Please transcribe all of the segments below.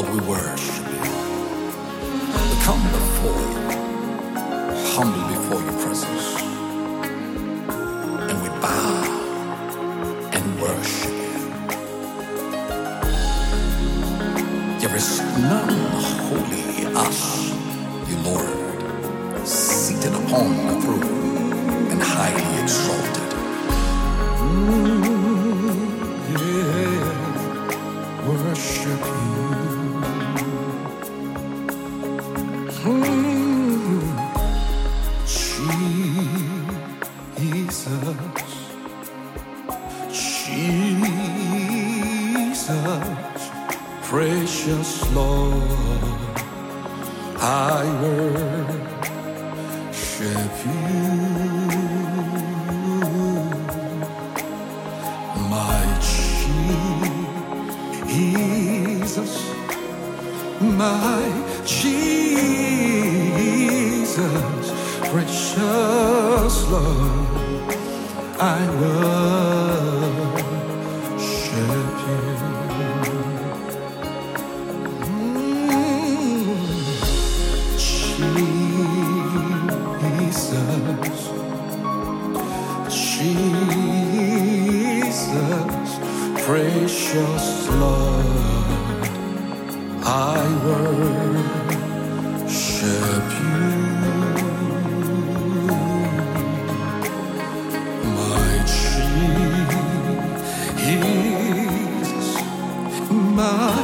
Lord, we worship you. We come before you, humble before your presence, and we bow and worship you. There is none holy as you, Lord, seated upon the throne and highly exalted. Worship you. Jesus, precious Lord, I worship you. My Jesus, my Jesus, precious Lord, I worship you. Jesus, precious Lord, I worship you. My Jesus, my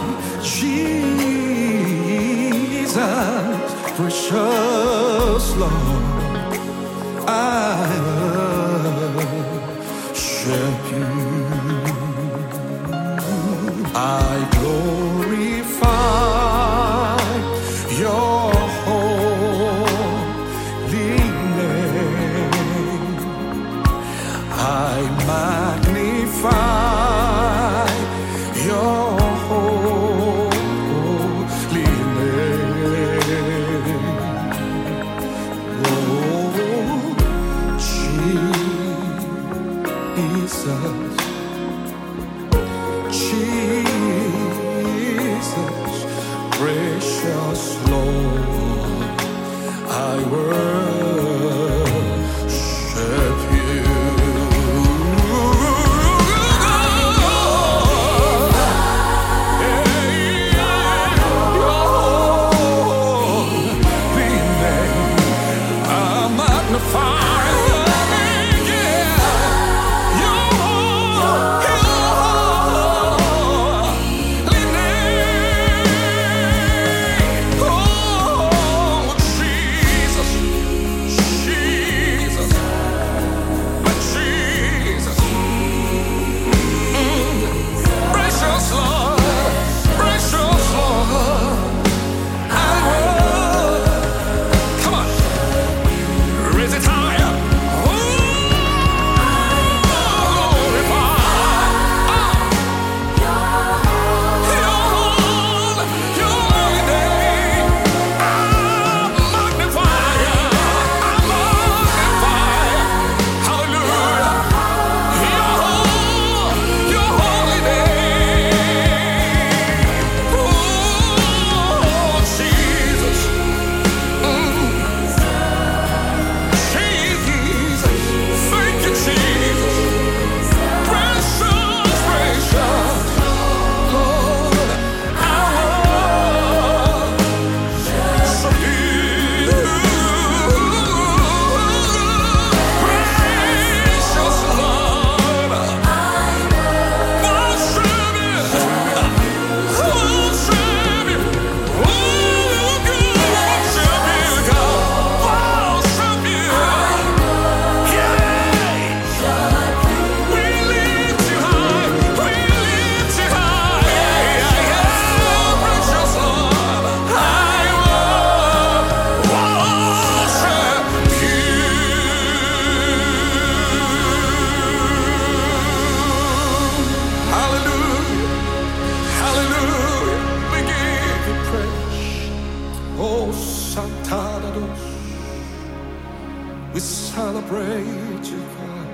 Jesus, precious Lord, I worship you. I glorify your holy name. I magnify your holy name. Oh, Jesus, Jesus, precious Lord, I worship you. I magnify. We celebrate you, God.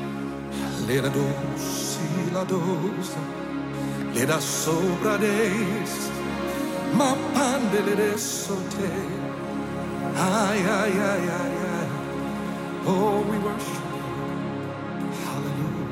Let us sobra days. Ma pandele sote. Ay, ay, ay, ay, ay. Oh, we worship you. Hallelujah.